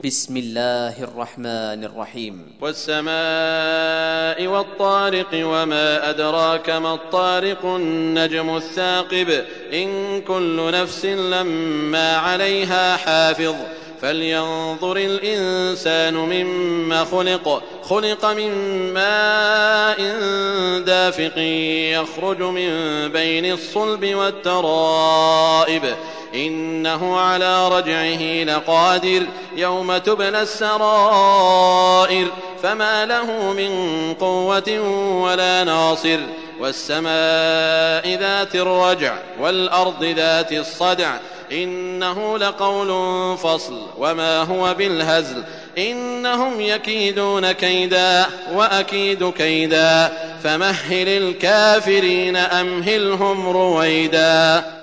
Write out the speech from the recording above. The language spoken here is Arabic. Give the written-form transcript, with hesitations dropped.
بسم الله الرحمن الرحيم. والسماء والطارق وما أدراك ما الطارق النجم الثاقب إن كل نفس لما عليها حافظ فلينظر الإنسان مما خلق من ماء دافق يخرج من بين الصلب والترائب إنه على رجعه لقادر يوم تبلى السرائر فما له من قوة ولا ناصر والسماء ذات الرجع والأرض ذات الصدع إنه لقول فصل وما هو بالهزل إنهم يكيدون كيدا وأكيد كيدا فمهل الكافرين أمهلهم رويدا.